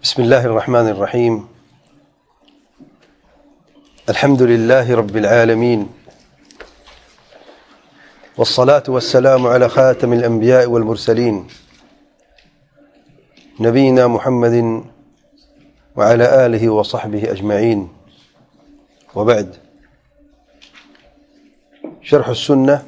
بسم الله الرحمن الرحيم. الحمد لله رب العالمين، والصلاة والسلام على خاتم الأنبياء والمرسلين نبينا محمد وعلى آله وصحبه أجمعين، وبعد. شرح السنة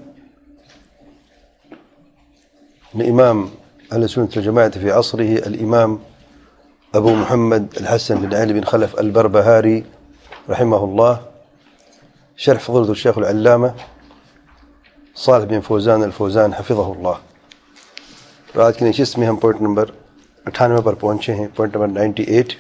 لإمام أهل السنة والجماعة في عصره الإمام أبو محمد الحسن بن علي بن خلف البربهاري رحمه الله، شرح فضيلة الشيخ العلامة صالح بن فوزان الفوزان حفظه الله. رات کی نشست میں ہم پوائنٹ نمبر 98 پر پہنچے ہیں، پوائنٹ نمبر 98.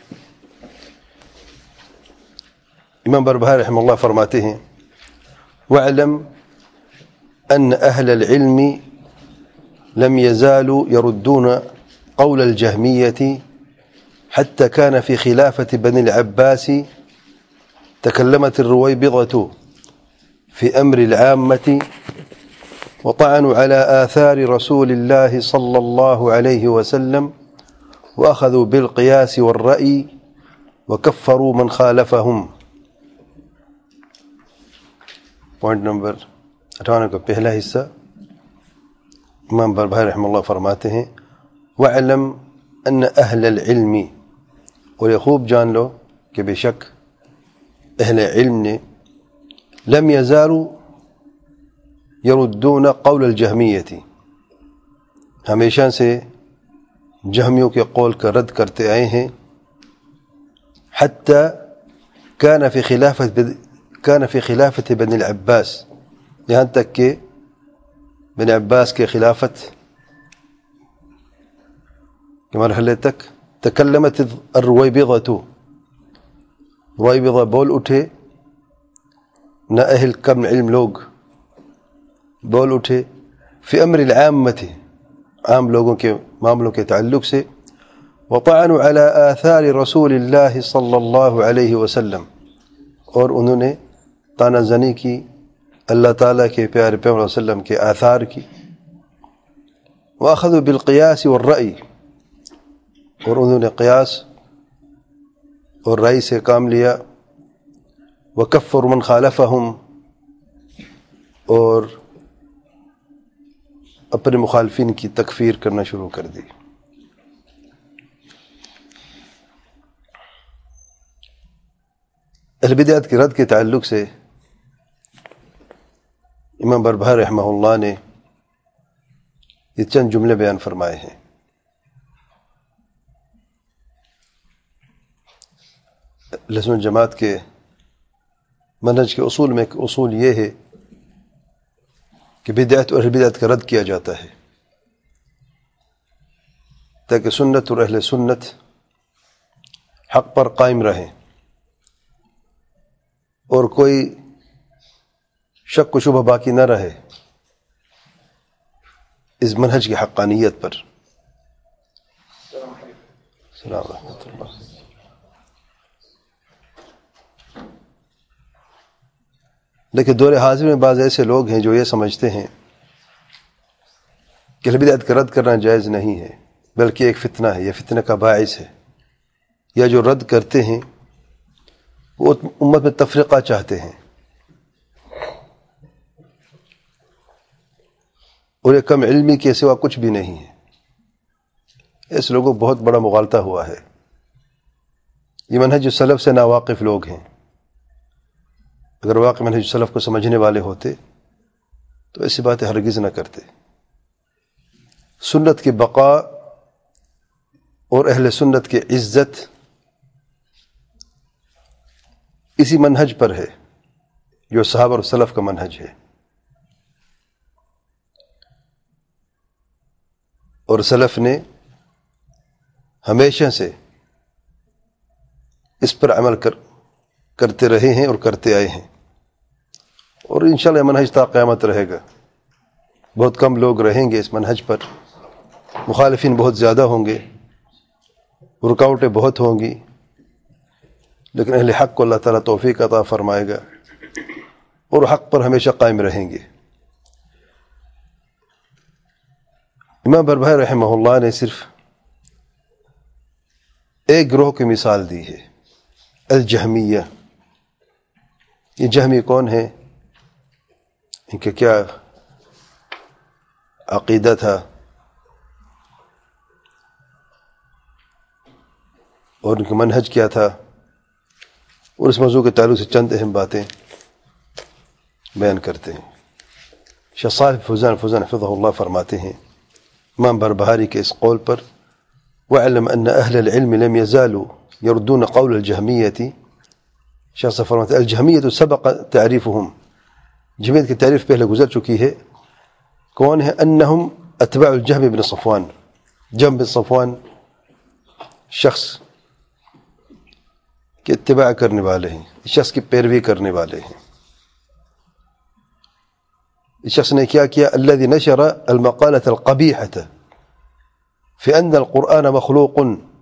امام بربہاری رحمہ اللہ فرماتے ہیں: وَاعْلَمْ أَنَّ أَهْلَ الْعِلْمِ لم يزالوا يردون قول الجهمية حتى كان في خلافة بني العباس تكلمت الرويبضة في أمر العامة وطعنوا على آثار رسول الله صلى الله عليه وسلم وأخذوا بالقياس والرأي وكفروا من خالفهم. پوائنٹ نمبر 58 کا پہلا حصہ امام بربہاری رحمہ اللہ فرماتے ہیں: وَاعْلَمْ أَنَّ أَهْلَ الْعِلْمِ، اور یہ خوب جان لو کہ بے شک اہل علم نے لم يزالوا يردون قول الجہمیتی، ہمیشہ سے جہمیوں کے قول کا رد کرتے آئے ہیں. حتی كان في خلافت بن العباس، یہاں تک کہ بن عباس کے خلافت کے مرحلے تک تکلمت الرویبضہ، رویبضہ بول اٹھے، نہ اہل کم علم لوگ بول اٹھے، فی امر العامة، عام لوگوں کے معاملوں کے تعلق سے، وطعنوا على آثار رسول اللہ صلی اللہ علیہ وسلم، اور انہوں نے طعنہ زنی کی اللہ تعالیٰ کے پیارے پیغمبر صلی اللہ علیہ وسلم کے آثار کی. وَأَخَذُوا بِالْقِيَاسِ وَالرَّأْيِ، اور انہوں نے قیاس اور رائے سے کام لیا. وَكَفَّرُوا مَنْ خَالَفَهُمْ، اور اپنے مخالفین کی تکفیر کرنا شروع کر دی. اہل بدعت کے رد کے تعلق سے امام بربہاری رحمہ اللہ نے یہ چند جملے بیان فرمائے ہیں. اہل سنت جماعت کے منہج کے اصول میں ایک اصول یہ ہے کہ بدعت اور اہل بدعت کا رد کیا جاتا ہے تاکہ سنت اور اہل سنت حق پر قائم رہیں اور کوئی شک و شبہ باقی نہ رہے اس منہج کی حقانیت پر. السلام ورحمۃ اللہ. لیکن دور حاضر میں بعض ایسے لوگ ہیں جو یہ سمجھتے ہیں کہ اہل بدعت کا رد کرنا جائز نہیں ہے، بلکہ ایک فتنہ ہے، یہ فتنہ کا باعث ہے، یا جو رد کرتے ہیں وہ امت میں تفرقہ چاہتے ہیں، اور یہ کم علمی کے سوا کچھ بھی نہیں ہے. اس لوگوں کو بہت بڑا مغالطہ ہوا ہے. یہ منہج سلف سے ناواقف لوگ ہیں. اگر واقع منہج سلف کو سمجھنے والے ہوتے تو ایسی باتیں ہرگز نہ کرتے. سنت کی بقا اور اہل سنت کی عزت اسی منہج پر ہے جو صحابہ اور سلف کا منہج ہے. اور سلف نے ہمیشہ سے اس پر عمل کرتے رہے ہیں اور کرتے آئے ہیں، اور انشاءاللہ یہ منہج تا قیامت رہے گا. بہت کم لوگ رہیں گے اس منہج پر، مخالفین بہت زیادہ ہوں گے، رکاوٹیں بہت ہوں گی، لیکن اہل حق کو اللہ تعالیٰ توفیق عطا فرمائے گا اور حق پر ہمیشہ قائم رہیں گے. امام بربہاری رحمہ اللہ نے صرف ایک گروہ کی مثال دی ہے، الجہمیہ. یہ جہمی کون ہے؟ ان کا کیا عقیدہ تھا اور ان کا منہج کیا تھا، اور اس موضوع کے تعلق سے چند اہم باتیں بیان کرتے ہیں. شیخ صالح فوزان حفظہ اللہ فرماتے ہیں امام بربہاری کے اس قول پر، وَاعْلَمْ أَنَّ أَهْلَ الْعِلْمِ لَمْ يَزَالُوا يَرُدُّونَ قَوْلَ الْجَهْمِيَّةِ. شیخ صاحب فرماتے ہیں الجہمیۃ سبق تعریفهم، جہمیت کی تعریف پہلے گزر چکی ہے. کون ہے؟ انہم اتباع الجہم بن صفوان، جہم بن صفوان شخص کے اتباع کرنے والے ہیں، اس شخص کی پیروی کرنے والے ہیں. اس شخص نے کیا کیا؟ الذي نشر المقالة القبيحة في أن القرآن مخلوق.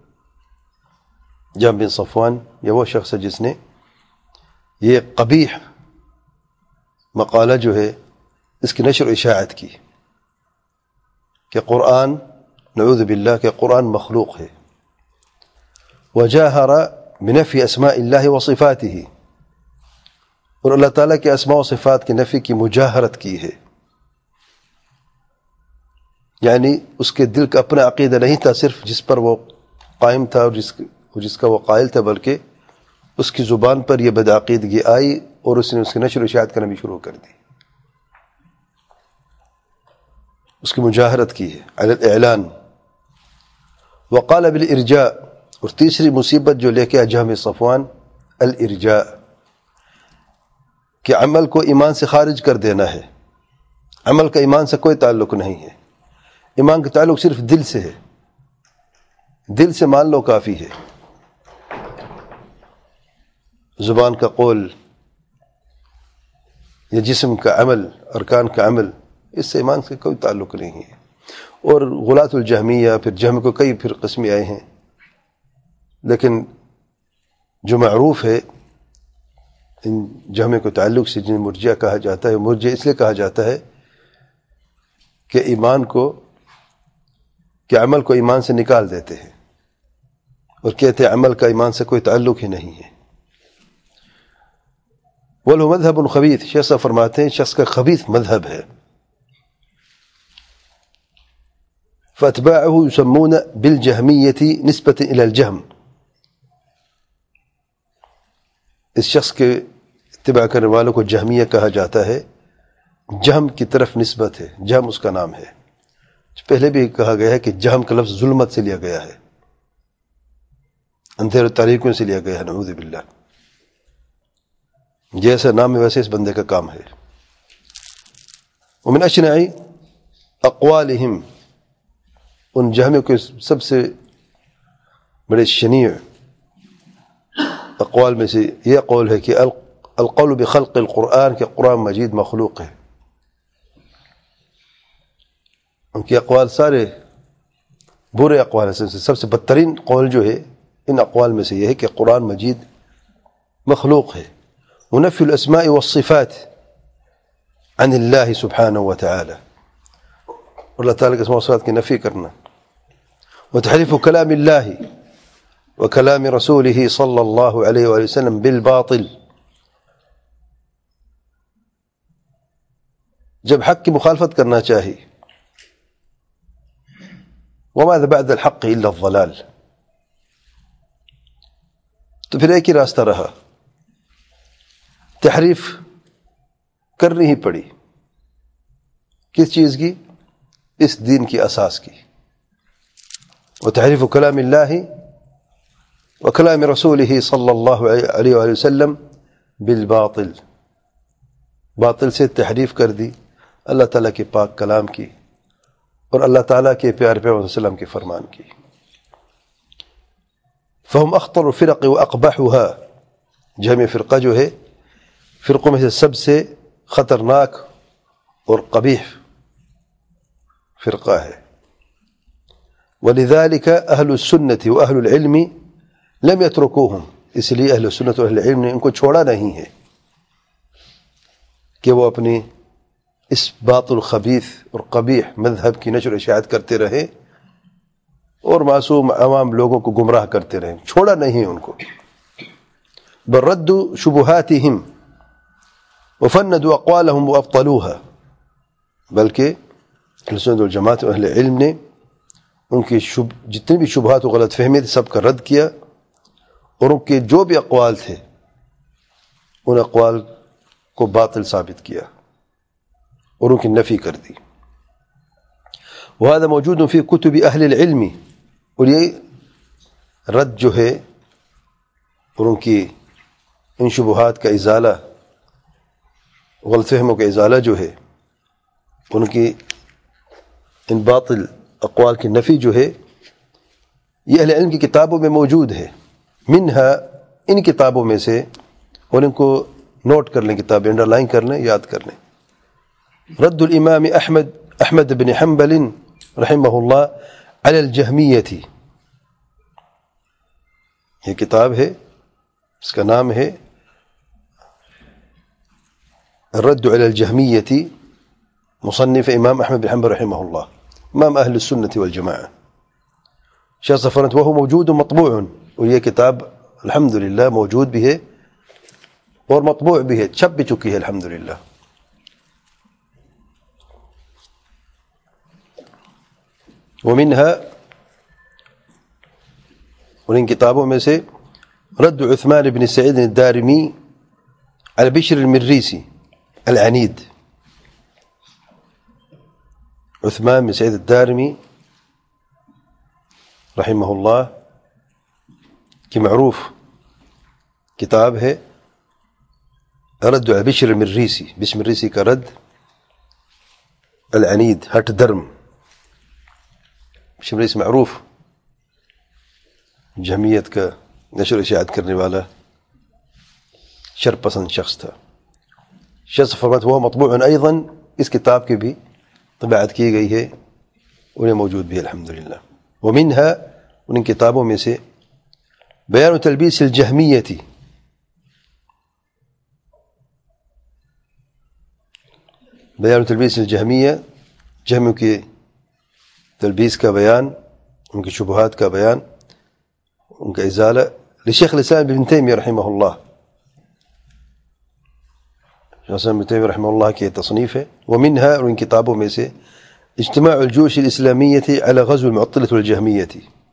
جہم بن صفوان یہ وہ شخص ہے جس نے یہ قبیح مقالہ جو ہے اس کی نشر و اشاعت کی کہ قرآن، نعوذ باللہ، کہ قرآن مخلوق ہے. وجاہر بنفی اسماء اللہ و صفاته، اور اللہ تعالیٰ کے اسماء و صفات کی نفی کی مجاہرت کی ہے. یعنی اس کے دل کا اپنا عقیدہ نہیں تھا صرف جس پر وہ قائم تھا اور جس کا وہ قائل تھا، بلکہ اس کی زبان پر یہ بدعقیدگی آئی اور اس نے اس کی نشر و اشاعت کرنا بھی شروع کر دی، اس کی مجاہرت کی ہے علی الاعلان. وقال بالارجاء، اور تیسری مصیبت جو لے کے آیا جہم صفوان، الارجاء، کہ عمل کو ایمان سے خارج کر دینا ہے. عمل کا ایمان سے کوئی تعلق نہیں ہے، ایمان کا تعلق صرف دل سے ہے، دل سے مان لو کافی ہے. زبان کا قول یا جسم کا عمل، ارکان کا عمل، اس سے ایمان سے کوئی تعلق نہیں ہے. اور غلاۃ الجہمیہ، پھر جہم کو کئی پھر قسمیں آئے ہیں، لیکن جو معروف ہے ان جہم کو تعلق سے جنہیں مرجئہ کہا جاتا ہے، مرجئہ اس لیے کہا جاتا ہے کہ ایمان کو، کہ عمل کو ایمان سے نکال دیتے ہیں اور کہتے ہیں عمل کا ایمان سے کوئی تعلق ہی نہیں ہے. وَلَهُ مذہب خبیث، شیخ صاحب فرماتے ہیں شخص کا خبیث مذہب ہے. فَأَتْبَاعُهُ يُسَمُّونَ بِالْجَهْمِيَّةِ نِسبَةً إِلَى الْجَهْمِ، اس شخص کے اتباع کرنے والوں کو جہمیہ کہا جاتا ہے، جہم کی طرف نسبت ہے، جہم اس کا نام ہے. پہلے بھی کہا گیا ہے کہ جہم کا لفظ ظلمت سے لیا گیا ہے، اندھیر تاریکیوں سے لیا گیا ہے، نعوذ باللہ. جیسا نام ہے ویسے اس بندے کا کام ہے. ومن اشنع اقوالہم، ان جہمیوں کے سب سے بڑے شنیع اقوال میں سے یہ قول ہے کہ القول بخلق القرآن، کہ قرآن مجید مخلوق ہے. ان کے اقوال سارے برے اقوال ہیں، سب سے بدترین قول جو ہے ان اقوال میں سے یہ ہے کہ قرآن مجید مخلوق ہے. ونفی الاسماء والصفات عن اللہ سبحانہ وتعالی، اللہ تعالیٰ کے اسماء و صفات کی نفی کرنا. وتحریف کلام اللہ وکلام رسولہ صلی اللہ علیہ وآلہ وسلم بالباطل، جب حق کی مخالفت کرنا چاہی. وماذا بعد الحق الا الضلال، تو پھر ایک ہی راستہ رہا، تحریف کرنی ہی پڑی. کس چیز کی؟ اس دین کی اساس کی. وتحریف کلام اللہ وکلام رسولہ صلی اللہ علیہ وآلہ وسلم بالباطل، باطل سے تحریف کر دی اللہ تعالیٰ کے پاک کلام کی اور اللہ تعالیٰ کے پیارے پیغمبر صلی اللہ علیہ وسلم کے فرمان کی. فہم اخطر الفرق واقبحها، جہمی فرقہ جو ہے فرقوں میں سے سب سے خطرناک اور قبیح فرقہ ہے. ولذلك اہل السنت واہل العلم لم يتركوهم، اس لیے اہل السنت و اہل العلم نے ان کو چھوڑا نہیں ہے کہ وہ اپنی اس باطل خبیث اور قبیح مذہب کی نشر و اشاعت کرتے رہے. اور معصوم عوام لوگوں کو گمراہ کرتے رہے, چھوڑا نہیں ان کو. بل ردوا شبهاتهم وفندوا اقوالهم وابطلوها, بلکہ اہل سنت والجماعت اہل علم نے ان کی جتنی بھی شبہات و غلط فہمی تھی سب کا رد کیا, اور ان کے جو بھی اقوال تھے ان اقوال کو باطل ثابت کیا اور ان کی نفی کر دی. وهذا موجود في كتب اہل العلم, اور یہ رد جو ہے اور ان کی ان شبہات کا ازالہ, غلط فہموں کا ازالہ جو ہے, ان کی ان باطل اقوال کی نفی جو ہے, یہ اہل علم کی کتابوں میں موجود ہے. منہا, ان کتابوں میں سے, اور ان کو نوٹ کر لیں, کتابیں انڈر لائن کر لیں, یاد کر لیں. رد الامام احمد بن حنبل رحمہ اللہ علی الجہمیہ, یہ کتاب ہے, اس کا نام ہے الرد علی الجہمیہ, مصنف امام احمد بن حنبل رحمہ اللہ, امام اہل السنة والجماعة. شیخ صفرت وہ موجود مطبوع, اور یہ کتاب الحمدللہ موجود بھی ہے اور مطبوع بھی ہے, چھپ بھی چکی ہے الحمدللہ. ومنها, اور ان کتابوں میں سے رد عثمان بن سعید الدارمی على بشر المریسی العنید. عثمان بن سعید الدارمی رحمہ اللہ کی معروف کتاب ہے رد على بشر المریسی, بشر المریسی کا رد, العنید ہٹ درم. بشر المریسی معروف جہمیت کا نشر و اشاعت کرنے والا شر پسند شخص تھا. شخص فرماتا وہ مطبوع ایضا, اس کتاب کی بھی طباعت کی گئی ہے اور یہ موجود بھی الحمدللہ. ومنها, ان کتابوں میں سے بیان تلبیس الجہمیتی, بیان تلبیس الجہمیہ, جہمیوں کی تلبیس کا بیان, ان کی شبہات کا بیان, ان کا ازالہ, لشیخ الاسلام ابن تیمیہ رحمہ اللہ. شیخ الاسلام ابن تیمیہ رحمہ اللہ کی تصنیف ہے. ومنها, اور ان کتابوں میں سے اجتماع الجيوش الإسلامية على غزو المعطلة والجهمية,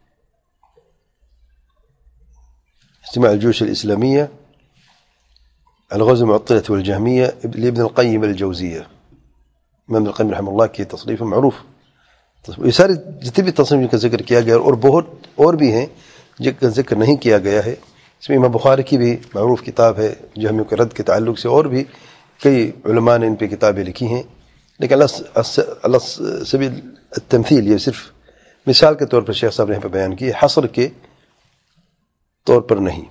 اجتماع الجيوش الإسلامية على غزو المعطلة والجهمية لابن القيم الجوزية. ابن القيم رحمہ اللہ کی تصنیف معروف. یہ سارے جتنے بھی تصنیف کا ذکر کیا گیا اور بہت اور بھی ہیں جن کا ذکر نہیں کیا گیا ہے. اس میں امام بخاری کی بھی معروف کتاب ہے جہمیوں کے رد کے تعلق سے, اور بھی کئی علماء نے ان پہ کتابیں لکھی ہیں. لیکن اللہ سبیل التمثیل, یہ صرف مثال کے طور پر شیخ صاحب نے یہاں پہ بیان کی, حصر کے طور پر نہیں.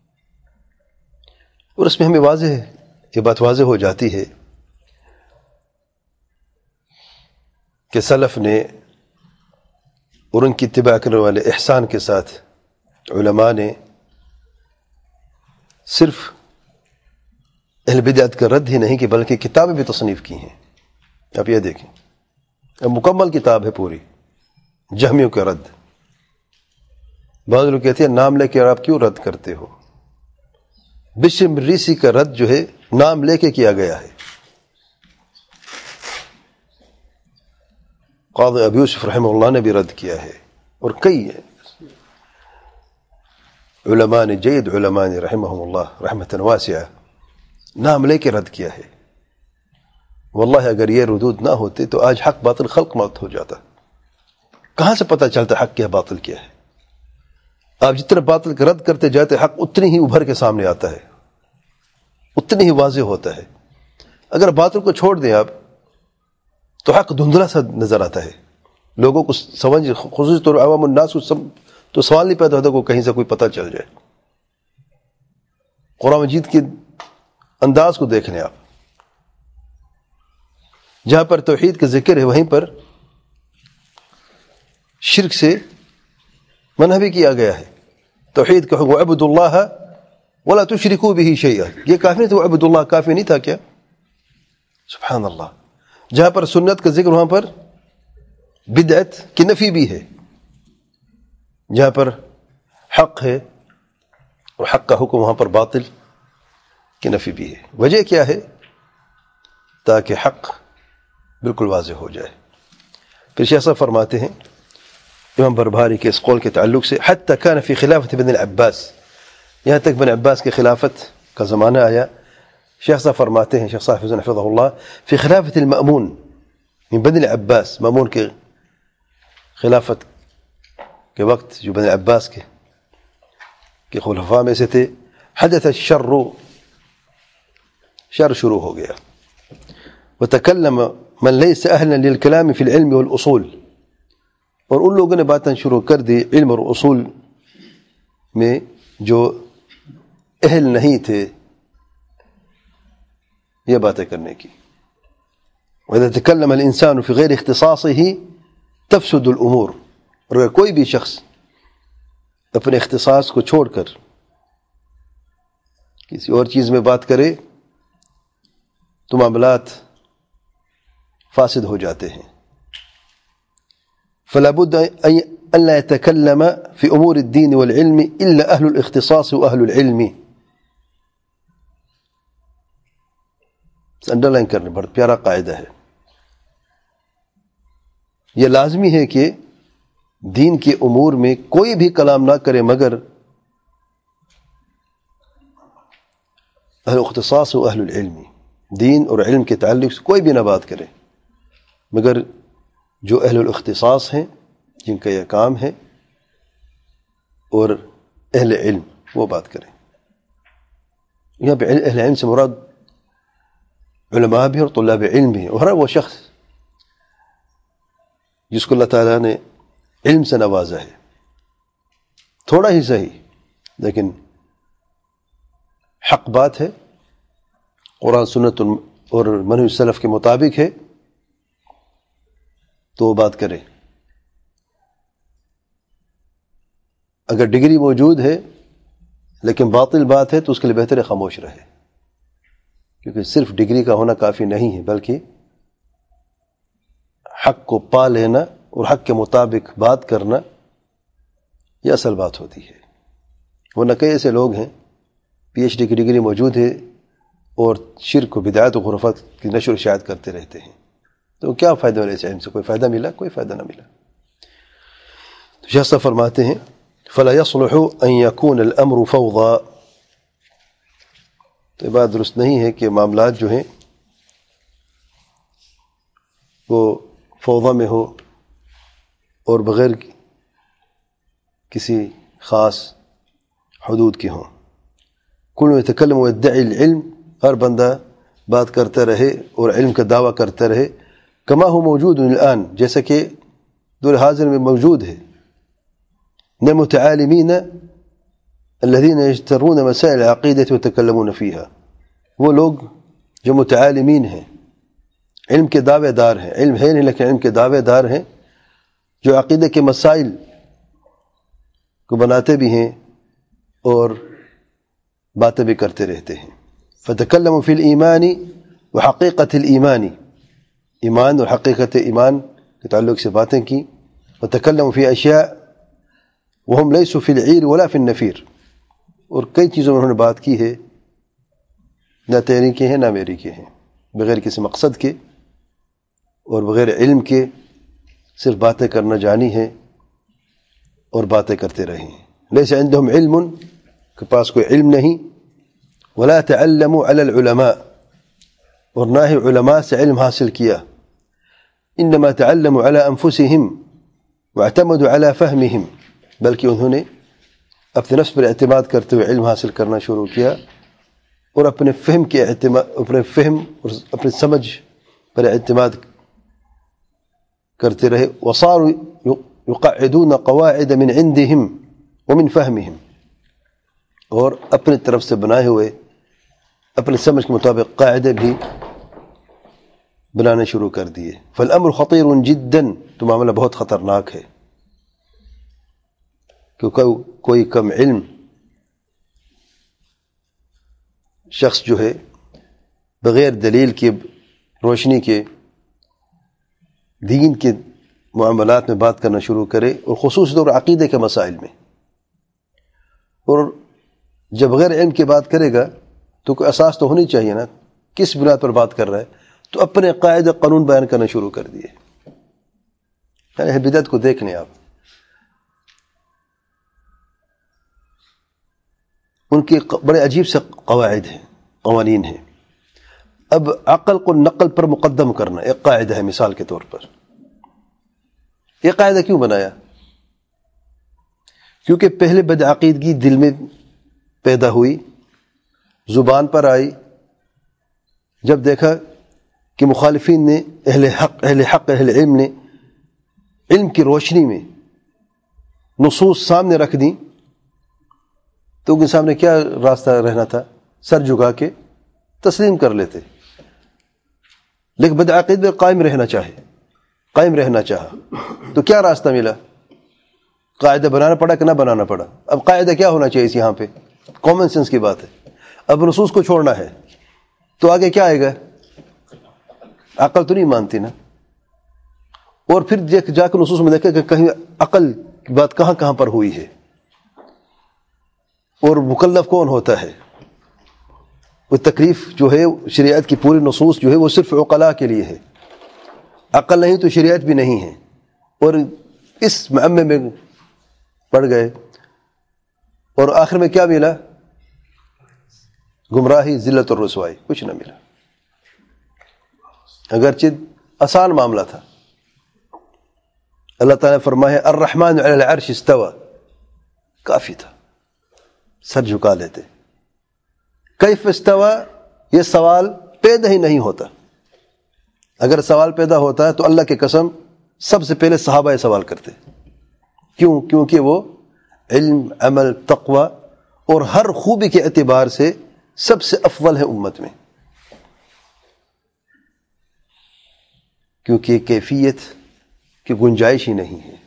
اور اس میں ہمیں واضح, یہ بات واضح ہو جاتی ہے کہ سلف نے اور ان کی اتباع کرنے والے احسان کے ساتھ علماء نے صرف اہل بدعت کا رد ہی نہیں کی بلکہ کتابیں بھی تصنیف کی ہیں. آپ یہ دیکھیں, مکمل کتاب ہے پوری جہمیوں کا رد. بعض لوگ کہتے ہیں نام لے کے آپ کیوں رد کرتے ہو. بشر المریسی کا رد جو ہے نام لے کے کیا گیا ہے. قاضی ابو یوسف رحمہ اللہ نے بھی رد کیا ہے, اور کئی علماء نے, جید علماء نے رحمہم اللہ رحمۃ واسعہ, نام لے کے رد کیا ہے. واللہ اگر یہ ردود نہ ہوتے تو آج حق باطل خلق موت ہو جاتا. کہاں سے پتہ چلتا حق کیا باطل کیا ہے؟ آپ جتنا باطل کا رد کرتے جاتے حق اتنی ہی ابھر کے سامنے آتا ہے, اتنی ہی واضح ہوتا ہے. اگر باطل کو چھوڑ دیں آپ تو حق دھندلا سا نظر آتا ہے. لوگوں کو سمجھ, خصوصی طور عوام الناس تو سوال نہیں پیدا ہوتا کہ کہیں سے کوئی پتہ چل جائے. قرآن مجید کے انداز کو دیکھ لیں آپ, جہاں پر توحید کا ذکر ہے وہیں پر شرک سے منع بھی کیا گیا ہے. توحید کا حکم عبد اللہ ولا تشرکوا به شیئا, یہ کافی نہیں تھا, عبد اللہ کافی نہیں تھا کیا؟ سبحان اللہ. جہاں پر سنت کا ذکر وہاں پر بدعت کی نفی بھی ہے. جہاں پر حق ہے اور حق کا حکم وہاں پر باطل کی نفی بھی ہے. وجہ کیا ہے؟ تاکہ حق بالکل واضح ہو جائے. پھر شیخ صاحب فرماتے ہیں امام بربہاری کے اس قول کے تعلق سے حتی کان فی خلافت بن العباس، یہاں تک بن عباس کے خلافت کا زمانہ آیا. شیخ صاحب فرماتے ہیں، شیخ صاحب حفظہ اللہ، فی خلافت المأمون من بن العباس، مأمون کے خلافت کے وقت جو بن العباس کے خلفاء میں سے تھے، حدث الشر، شر شروع ہو گیا. وتکلم من لیس اہلا للکلام فی العلم والاصول، اور ان لوگوں نے باتیں شروع کر دی علم اور اصول میں جو اہل نہیں تھے یہ باتیں کرنے کی. وَإِذَا تَكَلَّمَ الْإِنسَانُ فِي غَيْرِ اخْتِصَاصِهِ تَفْسُدُ الْأُمُورُ، اور اگر کوئی بھی شخص اپنے اختصاص کو چھوڑ کر کسی اور چیز میں بات کرے تو معاملات فاسد ہو جاتے ہیں. فَلَا بُدَّ أَنْ لَا يَتَكَلَّمَ فِي أُمُورِ الدِّينِ وَالْعِلْمِ إِلَّا أَهْلُ الْاخْتِصَاصِ وَأَهْلُ الْعِلْمِ. انڈر لائن کرنے، بڑا پیارا قاعدہ ہے. یہ لازمی ہے کہ دین کے امور میں کوئی بھی کلام نہ کرے مگر اہل اختصاص و اہل العلم، دین اور علم کے تعلق سے کوئی بھی نہ بات کرے مگر جو اہل الاختصاص ہیں، جن کا یہ کام ہے، اور اہل علم وہ بات کریں. یہاں پہ اہل علم سے مراد علماء بھی اور طلاب علم بھی، اور وہ شخص جس کو اللہ تعالیٰ نے علم سے نوازا ہے، تھوڑا ہی صحیح لیکن حق بات ہے، قرآن سنت اور منہج سلف کے مطابق ہے تو وہ بات کرے. اگر ڈگری موجود ہے لیکن باطل بات ہے تو اس کے لیے بہتر ہے خاموش رہے، کیونکہ صرف ڈگری کا ہونا کافی نہیں ہے، بلکہ حق کو پا لینا اور حق کے مطابق بات کرنا یہ اصل بات ہوتی ہے. ورنہ کئی ایسے لوگ ہیں پی ایچ ڈی کی ڈگری موجود ہے اور شرک و بدعات و خرافات کی نشر و اشاعت کرتے رہتے ہیں، تو کیا فائدہ ملا اس علم سے؟ کوئی فائدہ ملا؟ کوئی فائدہ نہ ملا. تو شیخ صاحب فرماتے ہیں فلا يصلح ان يكون الامر فوضى، تو یہ بات درست نہیں ہے کہ معاملات جو ہیں وہ فوضی میں ہو اور بغیر کسی خاص حدود کے ہوں. کل يتکلم ويدعي العلم، ہر بندہ بات کرتا رہے اور علم کا دعویٰ کرتا رہے، کما هو موجود الان، جیسا کہ دور حاضر میں موجود ہے. من المتعالمین الذين يجترون مسائل العقیدة ويتكلمون فيها، وہ لوگ جو متعالمین ہیں، علم کے دعوے دار ہیں، علم ہے نہیں لیکن علم کے دعوے دار ہیں، جو عقیدہ کے مسائل کو بناتے بھی ہیں اور باتیں بھی کرتے رہتے ہیں. فتکلموا فی الایمان وحقیقت الایمان، ایمان اور حقیقت ایمان کے تعلق سے باتیں کی. وتکلموا فی اشیاء وهم لیسوا فی العیر ولا فی النفیر، اور کئی چیزوں میں انہوں نے بات کی ہے نہ تیری کے ہیں نہ میری کے ہیں، بغیر کسی مقصد کے اور بغیر علم کے، صرف باتیں کرنا جانی ہے اور باتیں کرتے رہے ہیں. لیس عندهم علم، کے پاس کوئی علم نہیں. ولا تعلموا علی العلماء، اور نہ ہی علماء سے علم حاصل کیا. انما تعلموا علی انفسهم واعتمدوا علی فهمهم، بلکہ انہوں نے اپنے نفس پر اعتماد کرتے ہوئے علم حاصل کرنا شروع کیا اور اپنے فہم کے اعتماد، اپنے فہم اور اپنی سمجھ پر اعتماد کرتے رہے. وصاروا يقعدون قواعد من عندهم ومن فهمهم، اور اپنی طرف سے بنائے ہوئے اپنی سمجھ کے مطابق قاعدے بھی بنانے شروع کر دیے. فالامر خطیر جدا، تو معاملہ بہت خطرناک ہے، کیونکہ کوئی کم علم شخص جو ہے بغیر دلیل کی روشنی کے دین کے معاملات میں بات کرنا شروع کرے، اور خصوصی طور پر عقیدے کے مسائل میں. اور جب غیر علم کی بات کرے گا تو کوئی اساس تو ہونی چاہیے نا، کس بنا پر بات کر رہا ہے. تو اپنے قاعدہ قانون بیان کرنا شروع کر دیے. اہل بدعت کو دیکھ لیں آپ، ان کی بڑے عجیب سے قواعد ہیں، قوانین ہیں. اب عقل کو نقل پر مقدم کرنا ایک قاعدہ ہے. مثال کے طور پر یہ قاعدہ کیوں بنایا؟ کیونکہ پہلے بدعقیدگی دل میں پیدا ہوئی، زبان پر آئی، جب دیکھا کہ مخالفین نے اہل علم نے علم کی روشنی میں نصوص سامنے رکھ دیں، تو ان کے سامنے کیا راستہ رہنا تھا؟ سر جھکا کے تسلیم کر لیتے. لیکن بدعقید میں قائم رہنا چاہا تو کیا راستہ ملا؟ قاعدہ بنانا پڑا کہ نہ بنانا پڑا؟ اب قاعدہ کیا ہونا چاہیے؟ یہاں پہ کامن سینس کی بات ہے. اب نصوص کو چھوڑنا ہے تو آگے کیا آئے گا؟ عقل تو نہیں مانتی نا. اور پھر جا کے نصوص میں دیکھے کہ کہیں عقل کی بات کہاں کہاں پر ہوئی ہے. اور مکلف کون ہوتا ہے؟ وہ تکلیف جو ہے شریعت کی پوری نصوص جو ہے وہ صرف عقلاء کے لیے ہے. عقل نہیں تو شریعت بھی نہیں ہے. اور اس معمے میں پڑ گئے اور آخر میں کیا ملا؟ گمراہی، ذلت اور رسوائی. کچھ نہ ملا. اگرچہ آسان معاملہ تھا. اللہ تعالیٰ نے فرمایا الرحمن علی العرش استوى، کافی تھا، سر جھکا لیتے. کیف استوى یہ سوال پیدا ہی نہیں ہوتا. اگر سوال پیدا ہوتا ہے تو اللہ کی قسم سب سے پہلے صحابہ سوال کرتے. کیوں؟ کیونکہ وہ علم، عمل، تقوی اور ہر خوبی کے اعتبار سے سب سے افضل ہے امت میں. کیونکہ کیفیت کی گنجائش ہی نہیں ہے.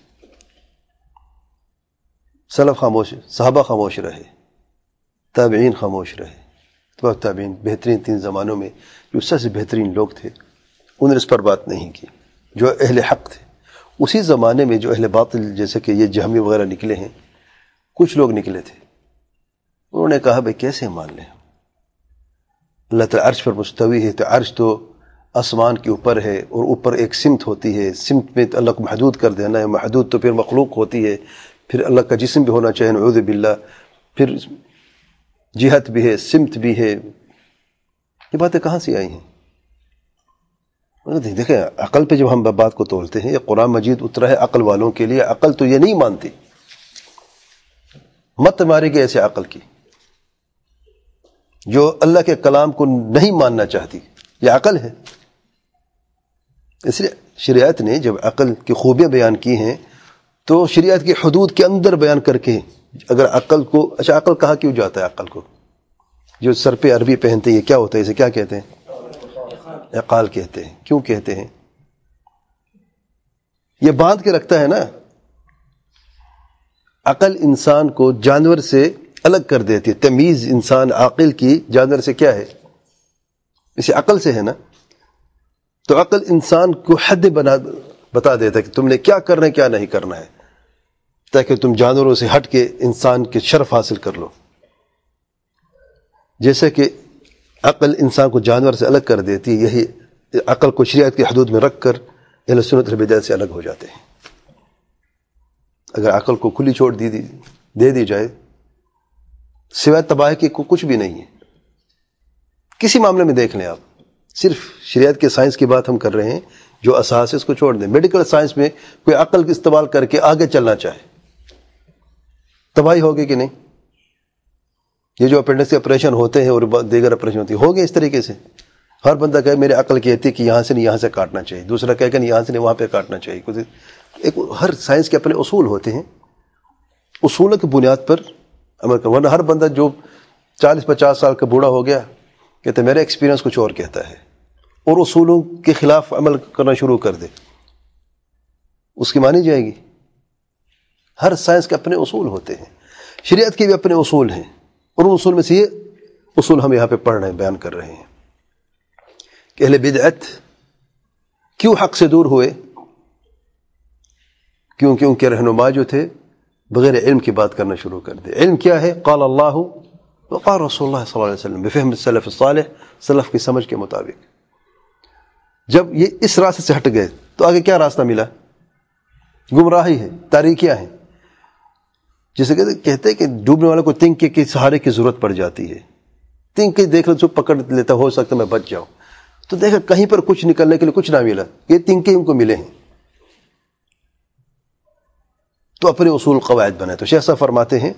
سلف خاموش، صحابہ خاموش رہے، تابعین خاموش رہے. تو تابعین بہترین 3 زمانوں میں جو سب سے بہترین لوگ تھے انہوں نے اس پر بات نہیں کی، جو اہل حق تھے. اسی زمانے میں جو اہل باطل جیسے کہ یہ جہمی وغیرہ نکلے ہیں، کچھ لوگ نکلے تھے، انہوں نے کہا بھئی کیسے مان لیں؟ اللہ تعالی عرش پر مستوی ہے تو عرش تو آسمان کے اوپر ہے، اور اوپر ایک سمت ہوتی ہے، سمت میں اللہ کو محدود کر دینا ہے، محدود تو پھر مخلوق ہوتی ہے، پھر اللہ کا جسم بھی ہونا چاہیے، نعوذ باللہ، پھر جہت بھی ہے، سمت بھی ہے. یہ باتیں کہاں سے آئی ہیں؟ دیکھیں عقل پہ جب ہم بات کو تولتے ہیں، یہ قرآن مجید اترا ہے عقل والوں کے لیے. عقل تو یہ نہیں مانتی. مت مارے گی ایسے عقل کی جو اللہ کے کلام کو نہیں ماننا چاہتی. یہ عقل ہے. اس لیے شریعت نے جب عقل کی خوبیاں بیان کی ہیں تو شریعت کی حدود کے اندر بیان کر کے، اگر عقل کو، اچھا عقل کہا کیوں جاتا ہے؟ عقل کو جو سر پہ عربی پہنتے ہیں یہ کیا ہوتا ہے؟ اسے کیا کہتے ہیں؟ عقال کہتے ہیں. کیوں کہتے ہیں؟ یہ باندھ کے رکھتا ہے نا. عقل انسان کو جانور سے الگ کر دیتی ہے. تمیز انسان عاقل کی جانور سے کیا ہے؟ اسے عقل سے ہے نا. تو عقل انسان کو حد بتا دیتا ہے کہ تم نے کیا کرنا ہے، کیا نہیں کرنا ہے، تاکہ تم جانوروں سے ہٹ کے انسان کے شرف حاصل کر لو. جیسے کہ عقل انسان کو جانور سے الگ کر دیتی ہے، یہی عقل کو شریعت کی حدود میں رکھ کر اہل سنت والبدعت سے الگ ہو جاتے ہیں. اگر عقل کو کھلی چھوڑ دے دی جائے، سوائے تباہی کی کچھ بھی نہیں ہے. کسی معاملے میں دیکھ لیں آپ، صرف شریعت کے سائنس کی بات ہم کر رہے ہیں، جو اساس ہے اس کو چھوڑ دیں. میڈیکل سائنس میں کوئی عقل استعمال کر کے آگے چلنا چاہے، تباہی ہوگی کہ نہیں؟ یہ جو اپینڈکس کے آپریشن ہوتے ہیں اور دیگر آپریشن ہوتی ہو گئے اس طریقے سے. ہر بندہ کہے میرے عقل کہتی ہے کہ یہاں سے نہیں یہاں سے کاٹنا چاہیے، دوسرا کہے کہ نہیں یہاں سے نہیں وہاں پہ کاٹنا چاہیے. ہر سائنس کے اپنے اصول ہوتے ہیں، اصولوں کی بنیاد پر عمل کرنا. ورنہ ہر بندہ جو 40-50 سال کا بوڑھا ہو گیا کہتے میرا ایکسپیرینس کچھ اور کہتا ہے، اور اصولوں کے خلاف عمل کرنا شروع کر دے، اس کی مانی جائے گی؟ ہر سائنس کے اپنے اصول ہوتے ہیں، شریعت کے بھی اپنے اصول ہیں، اور ان اصول میں سے یہ اصول ہم یہاں پہ پڑھ رہے ہیں، بیان کر رہے ہیں کہ اہل بدعت کیوں حق سے دور ہوئے. کیونکہ ان کے رہنما جو تھے بغیر علم کی بات کرنا شروع کر دے. علم کیا ہے؟ قال اللہ وقال رسول اللہ صلی اللہ علیہ وسلم بفہم السلف الصالح، سلف کی سمجھ کے مطابق. جب یہ اس راستے سے ہٹ گئے تو آگے کیا راستہ ملا؟ گمراہی ہے، تاریکیاں ہیں. جسے کہتے ہیں کہ ڈوبنے والے کو تنکے کے سہارے کی ضرورت پڑ جاتی ہے. تنکے دیکھ لو تو پکڑ لیتا، ہو سکتا میں بچ جاؤں. تو دیکھا کہیں پر کچھ نکلنے کے لیے کچھ نہ ملا، یہ تنکے ان کو ملے ہیں. تو اپنے اصول قواعد بنائے. تو شیخ صاحب فرماتے ہیں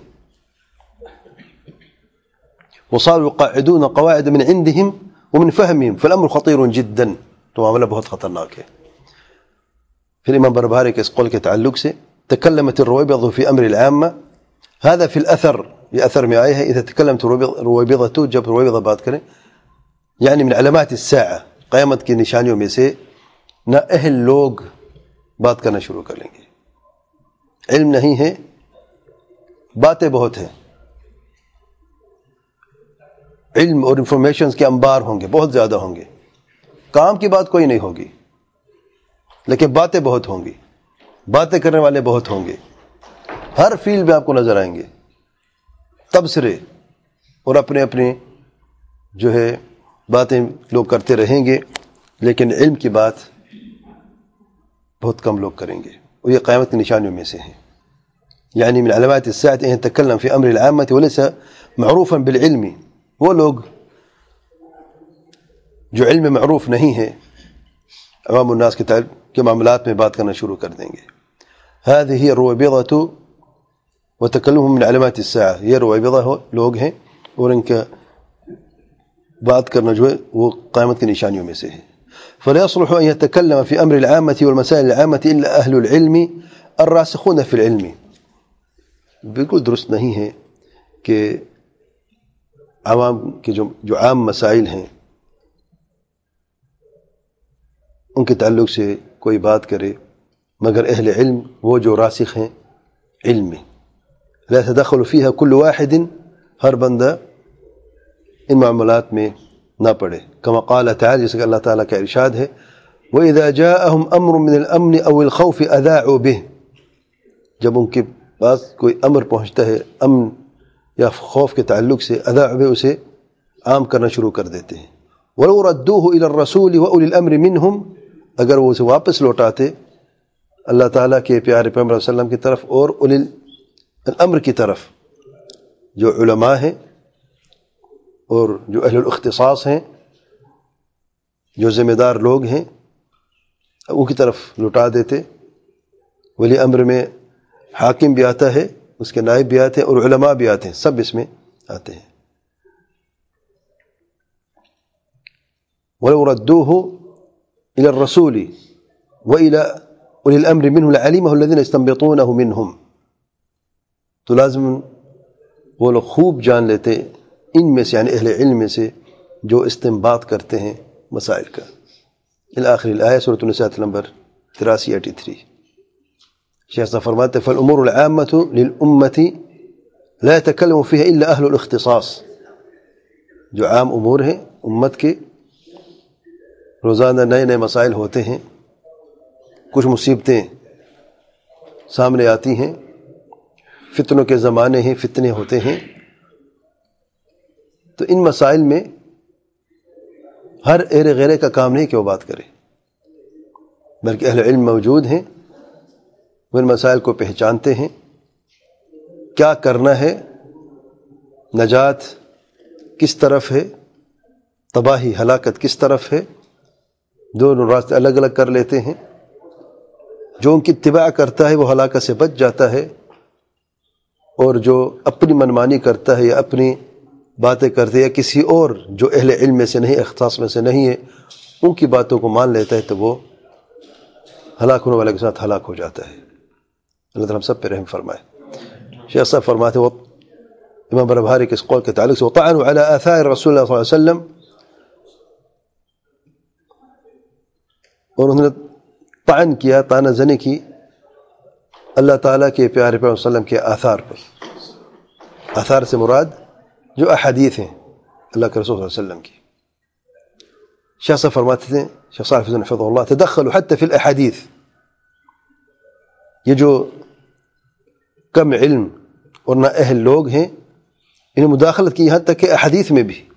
وصاروا يقاعدون قواعد من عندهم ومن فهمهم فالامر خطير جدا. تو معاملہ بہت خطرناک ہے. پھر امام بربہاری کے اس قول کے تعلق سے تکلمت الرويبضة في امر العامة، هذا في الاثر، یہ اثر میں آیا ہے اذا تکلمت الرويبضة، جب رويبضة بات کریں یعنی من علامات الساعة، قیامت کی نشانیوں میں سے نہ اہل لوگ بات کرنا شروع کر لیں گے. علم نہیں ہے، باتیں بہت ہیں. علم اور انفارمیشنز کے انبار ہوں گے، بہت زیادہ ہوں گے. کام کی بات کوئی نہیں ہوگی، لیکن باتیں بہت ہوں گی. باتیں کرنے والے بہت ہوں گے. ہر فیلڈ میں آپ کو نظر آئیں گے تبصرے، اور اپنے اپنے جو ہے باتیں لوگ کرتے رہیں گے، لیکن علم کی بات بہت کم لوگ کریں گے. اور یہ قیامت کی نشانیوں میں سے ہیں. یعنی من علامات الساعة ان يتكلم في امر العامة وليس معروفا بالعلم. وہ لوگ جو علم معروف نہیں ہے، عوام الناس کے معاملات میں بات کرنا شروع کر دیں گے. هذه هي الرويبضة وتكلمهم من علامات الساعة. یہ رويبضة لوگ ہیں اور ان کا بات کرنا جو ہے وہ قیامت کی نشانیوں میں سے ہے. فلا يصلح ان يتكلم في امر العامة والمسائل العامة الا اهل العلم الراسخون في العلم. بالکل درست نہیں ہے کہ عوام کے جو عام مسائل ہیں ان کے تعلق سے کوئی بات کرے مگر اہل علم، وہ جو راسخ ہیں علم میں. لا يتدخل فيها كل واحد، ہر بندہ ان معاملات میں نہ پڑے. كما قال تعالی، جیسے کہ اللہ تعالیٰ کا ارشاد ہے وَإِذَا جَاءَهُمْ أَمْرٌ مِّنَ الْأَمْنِ أَوِ الْخَوْفِ أَذَاعُوا بِهِ. جب ان کے پاس کوئی امر پہنچتا ہے امن یا خوف کے تعلق سے، اذاعوا بِهِ، اسے عام کرنا شروع کر دیتے ہیں. وَلَوْ رَدُّوهُ إِلَى الرَّسُولِ وَأُولِي الْأَمْرِ مِنْهُمْ، اگر وہ اسے واپس لوٹاتے اللہ تعالیٰ کے پیارے پیغمبر صلی اللہ علیہ وسلم کی طرف اور اولی الامر کی طرف، جو علماء ہیں اور جو اہل الاختصاص ہیں، جو ذمہ دار لوگ ہیں، ان کی طرف لوٹا دیتے. ولی امر میں حاکم بھی آتا ہے، اس کے نائب بھی آتے ہیں، اور علماء بھی آتے ہیں، سب اس میں آتے ہیں. وَلَوْ رَدُّوهُ إِلَى الرَّسُولِ وَإِلَى أُولِي الْأَمْرِ مِنْهُ لَعَلِمَهُ الَّذِينَ يَسْتَنبِطُونَهُ مِنْهُمْ. تو لازم وہ لوگ خوب جان لیتے ان میں سے، یعنی اہل علم میں سے، جو استنباط کرتے ہیں مسائل کا. الآخر الآیہ سورۃ النساء نمبر 83-83. شیخ صاحب فرماتے فالامور العامة للامة لا يتكلم فيها الا اهل الاختصاص. جو عام امور ہیں امت کے، روزانہ نئے نئے مسائل ہوتے ہیں، کچھ مصیبتیں سامنے آتی ہیں، فتنوں کے زمانے ہیں، فتنے ہوتے ہیں. تو ان مسائل میں ہر ایرے غیرے کا کام نہیں کہ وہ بات کرے، بلکہ اہل علم موجود ہیں، وہ ان مسائل کو پہچانتے ہیں، کیا کرنا ہے، نجات کس طرف ہے، تباہی ہلاکت کس طرف ہے. دونوں راستے الگ الگ کر لیتے ہیں. جو ان کی اتباع کرتا ہے وہ ہلاکت سے بچ جاتا ہے، اور جو اپنی منمانی کرتا ہے یا اپنی باتیں کرتے یا کسی اور جو اہل علم میں سے نہیں، اختصاص میں سے نہیں ہے، ان کی باتوں کو مان لیتا ہے تو وہ ہلاک ہونے والے کے ساتھ ہلاک ہو جاتا ہے. اللہ تعالیٰ ہم سب پہ رحم فرمائے. شیخ صاحب فرماتے وہ امام بربہاری کے اس قول کے تعلق سے وطعنوا علی آثار رسول اللہ صلی اللہ علیہ وسلم، اور انہوں نے طعن کیا، طعنہ زنی کی اللہ تعالیٰ کے پیارے پیغمبر صلی اللہ علیہ وسلم کے آثار پر. آثار سے مراد جو احادیث ہیں اللہ کے رسول صلی اللہ علیہ وسلم کی. شیخ صاحب فرماتے تھے، شیخ صالح حفظہ اللہ، تدخلوا حتى في الاحاديث، یہ جو کم علم اور نااہل لوگ ہیں انہیں مداخلت کی یہاں تک کہ احادیث میں بھی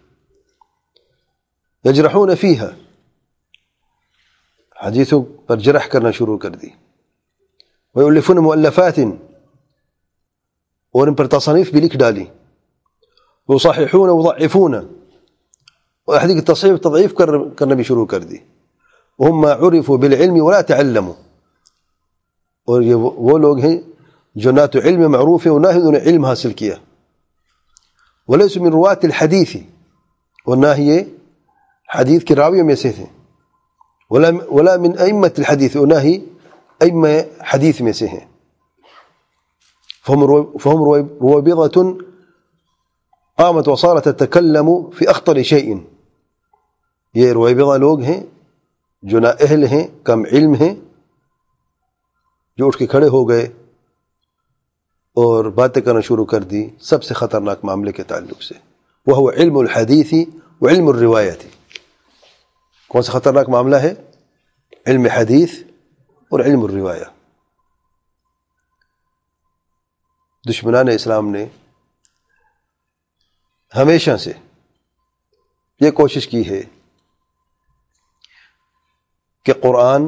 یجرحون فیہا، حدیثوں پر جرح کرنا شروع کر دی، ویؤلفون مؤلفات، اور ان پر تصانیف بھی لکھ ڈالی، وصححون وضعفون، اور احادیث کی تصحیح تضعیف کرنا بھی شروع کر دی، وهم ما عرفوا بالعلم ولا تعلموا، اور یہ وہ لوگ ہیں جو نہ تو علم معروف ہے اور نہ ہی انہوں نے علم حاصل کیا، وليسوا من رواة الحديث، اور نہ ہی یہ حدیث کے راویوں میں سے تھے، ولا من ائمة الحديث، اور نہ ہی ائمہ حدیث میں سے ہیں، فهم روابضة قامت وصارت تتكلم في اخطر شيء، یہ روابضہ لوگ ہیں جو نااہل ہیں، کم علم ہیں، جو اٹھ کے کھڑے ہو گئے اور باتیں کرنا شروع کر دی سب سے خطرناک معاملے کے تعلق سے، وهو علم الحدیث وعلم الروایت۔ کون سا خطرناک معاملہ ہے؟ علم حدیث اور علم الروایہ۔ دشمنان اسلام نے ہمیشہ سے یہ کوشش کی ہے کہ قرآن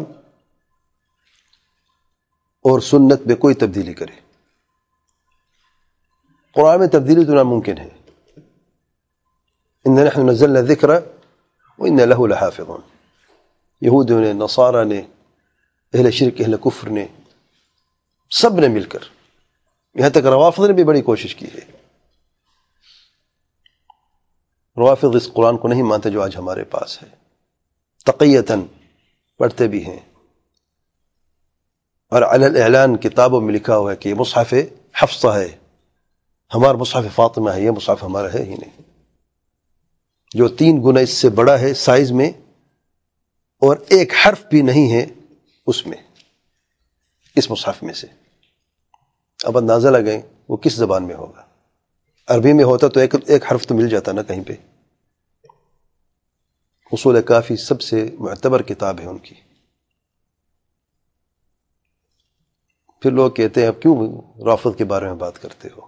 اور سنت میں کوئی تبدیلی کرے۔ قرآن میں تبدیلی تو ناممکن ہے، اِنَّا نَحْنُ نَزَّلْنَا الذِّكْرَ وَإِنَّا لَهُ لَحَافِظُونَ۔ یہودیوں نے، نصارہ نے، اہل شرک، اہل کفر نے، سب نے مل کر، یہاں تک روافض نے بھی بڑی کوشش کی ہے۔ روافض اس قرآن کو نہیں مانتے جو آج ہمارے پاس ہے، تقیتاً پڑھتے بھی ہیں، اور علی الاعلان کتابوں میں لکھا ہوا ہے کہ یہ مصحف حفصہ ہے، ہمارا مصحف فاطمہ ہے، یہ مصحف ہمارا ہے ہی نہیں، جو 3 گنا اس سے بڑا ہے سائز میں، اور ایک حرف بھی نہیں ہے اس میں، اس مصحف میں سے۔ اب اندازہ لگائیں وہ کس زبان میں ہوگا؟ عربی میں ہوتا تو ایک حرف تو مل جاتا نا کہیں پہ۔ اصول کافی سب سے معتبر کتاب ہے ان کی۔ پھر لوگ کہتے ہیں اب کیوں رافض کے بارے میں بات کرتے ہو؟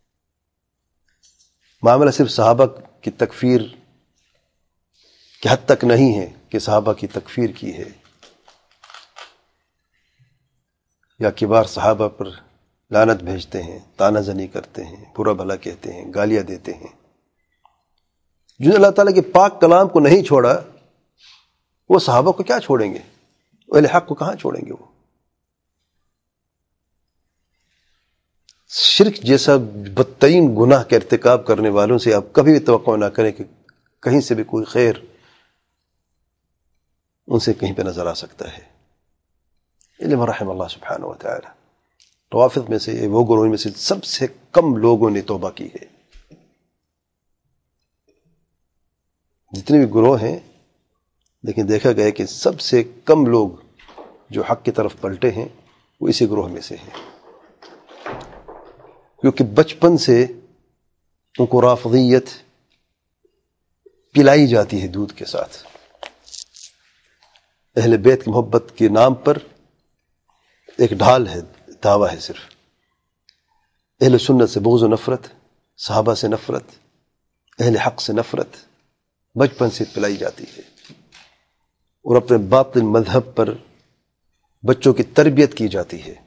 معاملہ صرف صحابہ کی تکفیر کی حد تک نہیں ہے کہ صحابہ کی تکفیر کی ہے یا کبار صحابہ پر لعنت بھیجتے ہیں، طعنہ زنی کرتے ہیں، برا بھلا کہتے ہیں، گالیاں دیتے ہیں۔ جن اللہ تعالیٰ کے پاک کلام کو نہیں چھوڑا وہ صحابہ کو کیا چھوڑیں گے؟ اہل حق کو کہاں چھوڑیں گے وہ؟ شرک جیسا بدترین گناہ کا ارتکاب کرنے والوں سے آپ کبھی بھی توقع نہ کریں کہ کہیں سے بھی کوئی خیر ان سے کہیں پہ نظر آ سکتا ہے، الا رحم اللہ سبحانہ و تعالی۔ روافض میں سے وہ گروہ میں سے سب سے کم لوگوں نے توبہ کی ہے۔ جتنے بھی گروہ ہیں لیکن دیکھا گیا کہ سب سے کم لوگ جو حق کی طرف پلٹے ہیں وہ اسی گروہ میں سے ہیں، کیونکہ بچپن سے ان کو رافضیت پلائی جاتی ہے دودھ کے ساتھ۔ اہل بیت کی محبت کے نام پر ایک ڈھال ہے، دعویٰ ہے صرف۔ اہل سنت سے بغض و نفرت، صحابہ سے نفرت، اہل حق سے نفرت بچپن سے پلائی جاتی ہے، اور اپنے باطل مذہب پر بچوں کی تربیت کی جاتی ہے۔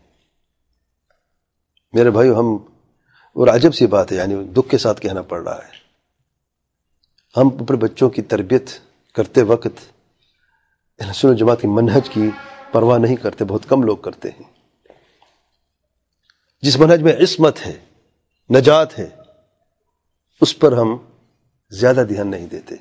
میرے بھائیو، ہم، اور عجب سی بات ہے، یعنی دکھ کے ساتھ کہنا پڑ رہا ہے، ہم اپنے بچوں کی تربیت کرتے وقت اہل سنت جماعت کی منہج کی پرواہ نہیں کرتے، بہت کم لوگ کرتے ہیں۔ جس منہج میں عصمت ہے، نجات ہے، اس پر ہم زیادہ دھیان نہیں دیتے۔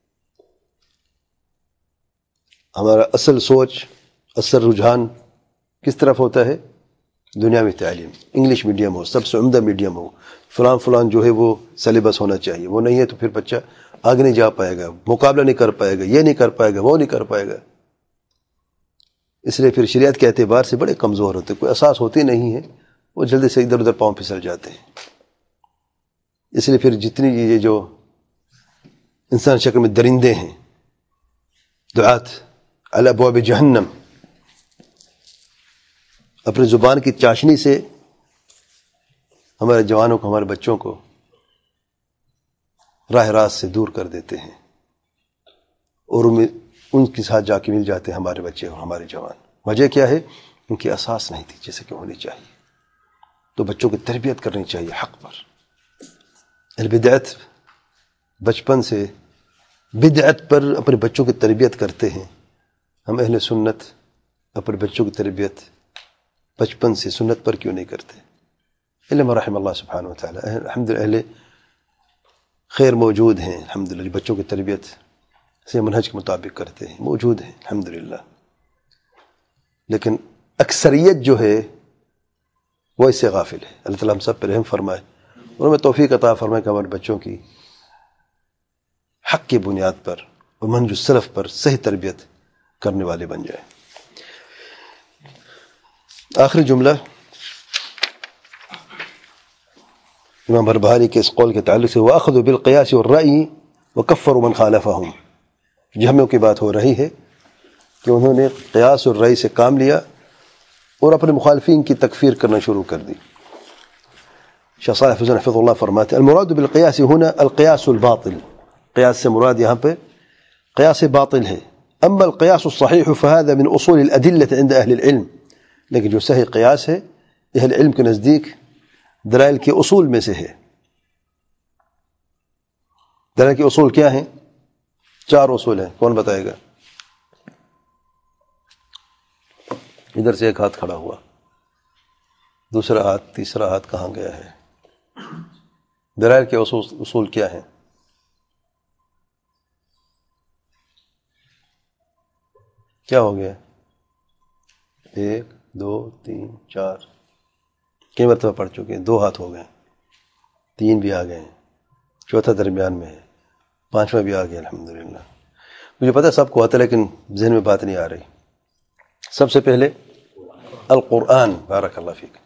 ہمارا اصل سوچ، اصل رجحان کس طرف ہوتا ہے؟ دنیاوی تعلیم، انگلش میڈیم ہو، سب سے عمدہ میڈیم ہو، فلان جو ہے وہ سلیبس ہونا چاہیے، وہ نہیں ہے تو پھر بچہ آگے نہیں جا پائے گا، مقابلہ نہیں کر پائے گا، یہ نہیں کر پائے گا، وہ نہیں کر پائے گا۔ اس لیے پھر شریعت کے اعتبار سے بڑے کمزور ہوتے، کوئی اساس ہوتی نہیں ہے، وہ جلدی سے ادھر ادھر پاؤں پھسل جاتے ہیں۔ اس لیے پھر جتنی یہ جو انسان شکل میں درندے ہیں، دعات علی ابواب جہنم، اپنی زبان کی چاشنی سے ہمارے جوانوں کو، ہمارے بچوں کو راہ راست سے دور کر دیتے ہیں، اور ان کے ساتھ جا کے مل جاتے ہیں ہمارے بچے اور ہمارے جوان۔ وجہ کیا ہے؟ ان کی اساس نہیں تھی جیسے کہ ہونی چاہیے۔ تو بچوں کی تربیت کرنی چاہیے حق پر۔ البدعت، بچپن سے بدعت پر اپنے بچوں کی تربیت کرتے ہیں۔ ہم اہل سنت اپنے بچوں کی تربیت بچپن سے سنت پر کیوں نہیں کرتے؟ الا ما رحم اللہ سبحانہ وتعالی۔ الحمدللہ اہل خیر موجود ہیں، الحمدللہ بچوں کی تربیت سے منہج کے مطابق کرتے ہیں، موجود ہیں الحمدللہ، لیکن اکثریت جو ہے وہ اس سے غافل ہے۔ اللہ تعالیٰ ہم سب پر رحم فرمائے اور ہمیں توفیق عطا فرمائے کہ ہمارے بچوں کی حق کی بنیاد پر اور منہج السلف پر صحیح تربیت کرنے والے بن جائیں۔ آخری جملہ امام بربہاری کے اس قول کے تعلق سے، وَأَخَذُوا بِالْقِيَاسِ وَالرَّأْيِ وَكَفَّرُوا مَنْ خَالَفَهُمْ۔ جہمیوں کی بات ہو رہی ہے کہ انہوں نے قیاس اور رأی سے کام لیا اور اپنے مخالفین کی تکفیر کرنا شروع کر دی۔ شیخ صالح فوزان حفظ اللہ فرماتے ہیں المراد بالقیاس هنا القیاس الباطل، قیاس سے مراد یہاں پہ قیاس باطل ہے۔ اما القیاس الصحیح فهذا من اصول الادلة عند اہل العلم، لیکن جو صحیح قیاس ہے اہل علم کے نزدیک دلائل کے اصول میں سے ہے۔ دلائل کے اصول کیا ہیں؟ 4 اصول ہیں، کون بتائے گا؟ ادھر سے ایک ہاتھ کھڑا ہوا، دوسرا ہاتھ، تیسرا ہاتھ کہاں گیا ہے؟ دلائل کے اصول کیا ہیں؟ کیا ہو گیا؟ 1 2 3 4 کئی مرتبہ پڑھ چکے ہیں، 2 ہاتھ ہو گئے، 3 بھی آ گئے ہیں، چوتھا درمیان میں ہے، 5واں بھی آ گیا الحمدللہ۔ مجھے پتہ سب کو آتا ہے لیکن ذہن میں بات نہیں آ رہی۔ سب سے پہلے القرآن، بارک اللہ فیک۔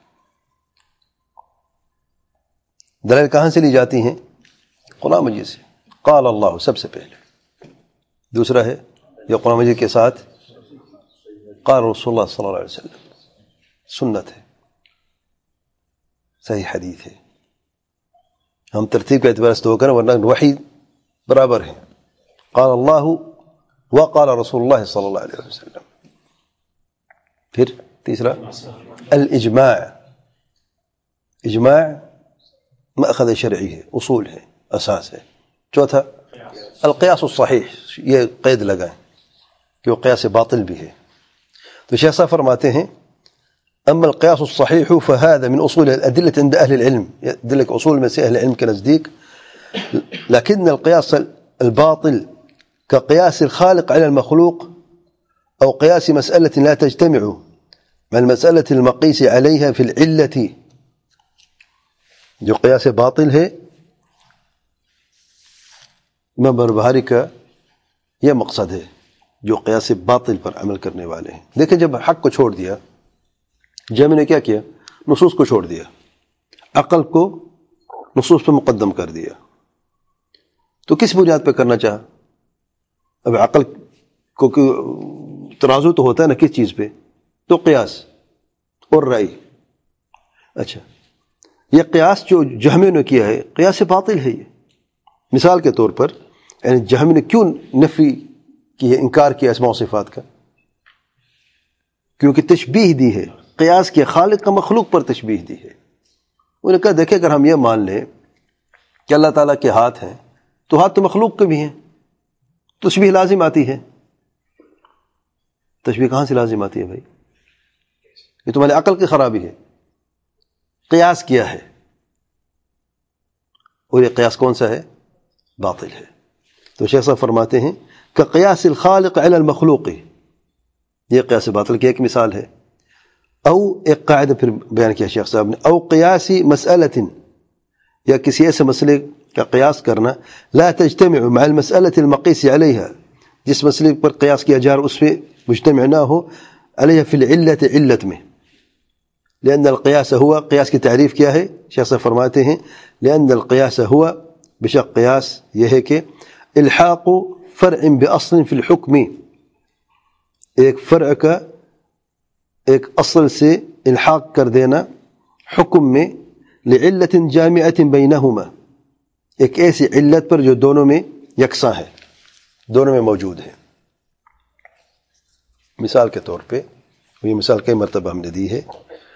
دلائل کہاں سے لی جاتی ہیں؟ قرآن مجید سے، قال اللہ سب سے پہلے۔ دوسرا ہے یہ قرآن مجید کے ساتھ قال رسول اللہ صلی اللہ علیہ وسلم، سنت ہے، صحیح حدیث ہے۔ ہم ترتیب کا اعتبار سے تو کریں ورنہ وحی برابر ہے، قال اللہ وقال رسول اللہ صلی اللہ علیہ وسلم۔ پھر تیسرا الاجماع، اجماع مأخذ شرعی ہے، اصول ہے، اساس ہے۔ چوتھا القیاس الصحیح، یہ قید لگائیں کہ وہ قیاس باطل بھی ہے۔ تو شیخ صاحب فرماتے ہیں اما القیاس الصحیح فهذا من اصول الادلة عند اہل العلم، دل کے اصول میں سے اہل علم کے نزدیک، لكن القياس الباطل كقياس الخالق على المخلوق أو قياس مسألة لا تجتمع مع المسألة المقيس عليها في العلة، جو قیاس باطل ہے امام بربہاری کا یہ مقصد ہے، جو قیاس باطل پر عمل کرنے والے ہیں۔ دیکھیں جب حق کو چھوڑ دیا، جہمی نے کیا کیا؟ نصوص کو چھوڑ دیا، عقل کو نصوص پہ مقدم کر دیا۔ تو کس بنیاد پہ کرنا چاہا؟ اب عقل کو ترازو تو ہوتا ہے نا کس چیز پہ؟ تو قیاس اور رائے۔ اچھا، یہ قیاس جو جہمی نے کیا ہے قیاس باطل ہے۔ یہ مثال کے طور پر یعنی جہمی نے کیوں نفی کی ہے، انکار کیا اسماء و صفات کا؟ کیونکہ تشبیہ دی ہے، قیاس کے خالق کا مخلوق پر تشبیہ دی ہے۔ انہوں نے کہا دیکھیں اگر ہم یہ مان لیں کہ اللہ تعالیٰ کے ہاتھ ہیں تو ہاتھ تو مخلوق کے بھی ہیں، تشبیہ لازم آتی ہے۔ تشبیہ کہاں سے لازم آتی ہے بھائی؟ یہ تمہاری عقل کی خرابی ہے، قیاس کیا ہے، اور یہ قیاس کون سا ہے؟ باطل ہے۔ تو شیخ صاحب فرماتے ہیں کہ قیاس الخالق علی المخلوق، یہ قیاس باطل کی ایک مثال ہے۔ او ایک قاعدہ پھر بیان کیا شیخ صاحب نے، او قیاسی مسئلۃ، یا کسی ایسے مسئلے کا قیاس کرنا لا تجتمع مع المسألة المقيس علیہ، جس مسئلے پر قیاس کیا جا رہا اس میں مجتمع نہ ہو، علیہ فی العلت، علت میں۔ لأن القیاس ہوا، قیاس کی تعریف کیا ہے؟ شیخ صاحب فرماتے ہیں لأن القیاس ہوا، بشک قیاس یہ ہے کہ الحاق فرع بأصل فی الحکم، ایک فرع کا ایک اصل سے الحاق کر دینا حکم میں لعلت جامعۃ بینہما، ایک ایسی علت پر جو دونوں میں یکساں ہے، دونوں میں موجود ہے. مثال کے طور پہ یہ مثال کئی مرتبہ ہم نے دی ہے.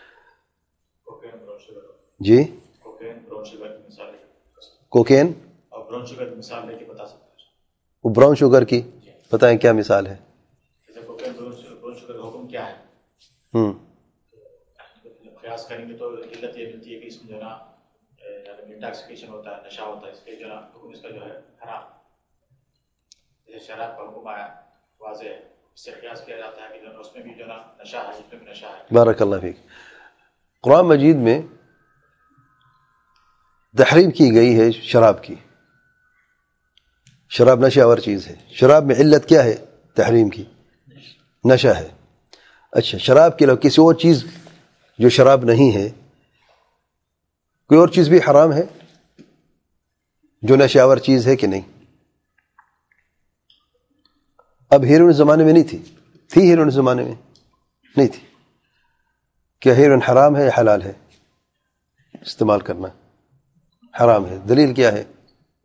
جی کوکین اور براؤن شوگر کی مثال لے کے بتا سکتے ہیں. وہ براؤن شوگر کی بتائیں کیا مثال ہے؟ براؤن شوگر کا حکم کیا ہے؟ قیاس کریں گے تو علت یہ ملتی ہے کہ اس میں جو ہے نا انٹاکسیکیشن ہوتا ہے، نشہ ہوتا ہے، اس کے جو ہے حکم اس کا جو ہے حرام. جیسے شراب کا حکم آیا واضح ہے، اس سے قیاس کیا جاتا ہے کہ اس میں بھی جو ہے نا نشہ ہے، اس میں بھی نشہ ہے. بارک اللہ فیک. قرآن مجید میں تحریم کی گئی ہے شراب کی. شراب نشہ آور چیز ہے. شراب میں علت کیا ہے تحریم کی؟ نشہ ہے. اچھا، شراب کے علاوہ کسی اور چیز جو شراب نہیں ہے، کوئی اور چیز بھی حرام ہے جو نشہ آور چیز ہے کہ نہیں؟ اب ہیروئن زمانے میں نہیں تھی ہیروئن زمانے میں نہیں تھی. کیا ہیروئن حرام ہے یا حلال ہے؟ استعمال کرنا حرام ہے. دلیل کیا ہے؟